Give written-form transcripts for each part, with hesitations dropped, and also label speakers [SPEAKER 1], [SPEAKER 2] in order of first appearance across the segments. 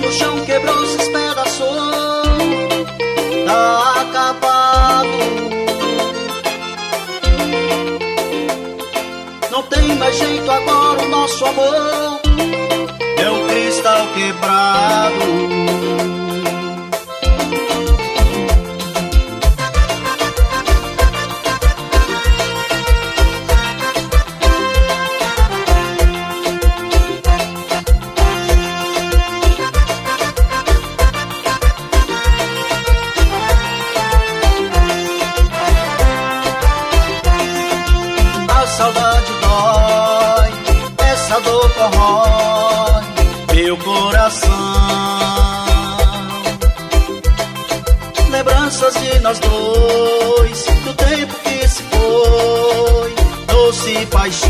[SPEAKER 1] no chão, quebrou, se espedaçou, tá acabado. Não tem mais jeito agora, o nosso amor é um cristal quebrado.
[SPEAKER 2] Saudade dói, essa dor corrói meu coração. Lembranças de nós dois, do tempo que se foi, doce paixão.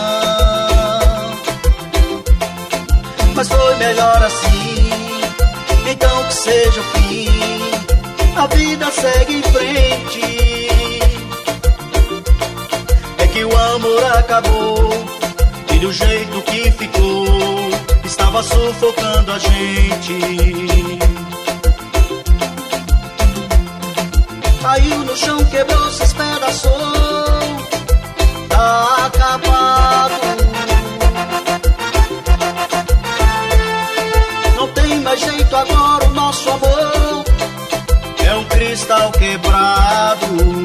[SPEAKER 2] Mas foi melhor assim, então que seja o fim, a vida segue em frente. Que o amor acabou e do jeito que ficou estava sufocando a gente.
[SPEAKER 1] Caiu no chão, quebrou, se espedaçou, tá acabado. Não tem mais jeito agora, o nosso amor
[SPEAKER 2] é um cristal quebrado.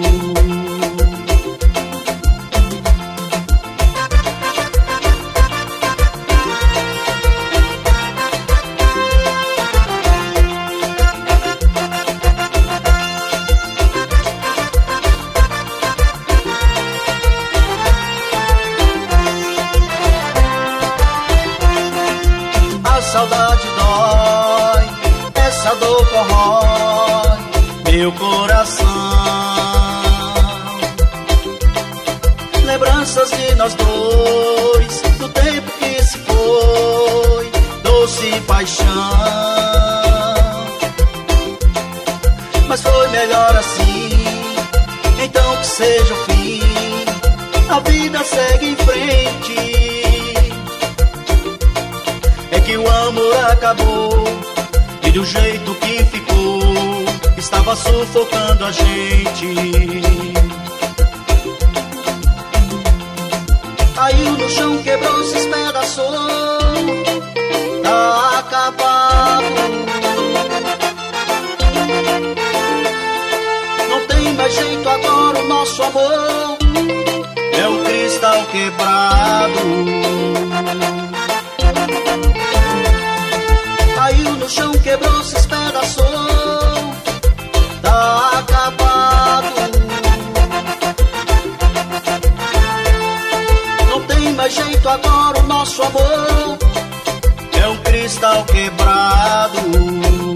[SPEAKER 1] Saudade dói, essa dor corrói
[SPEAKER 2] meu coração.
[SPEAKER 1] Lembranças de nós dois, do tempo que se foi,
[SPEAKER 2] doce paixão.
[SPEAKER 1] Mas foi melhor assim, então que seja o fim, a vida segue em frente.
[SPEAKER 2] É que o amor acabou e do jeito que ficou estava sufocando a gente.
[SPEAKER 1] Caiu no chão, quebrou, se espedaçou, tá acabado. Não tem mais jeito agora, o nosso amor
[SPEAKER 2] é um cristal quebrado.
[SPEAKER 1] Caiu no chão, quebrou, se espedaçou, tá acabado. Não tem mais jeito agora, o nosso amor
[SPEAKER 2] é um cristal quebrado.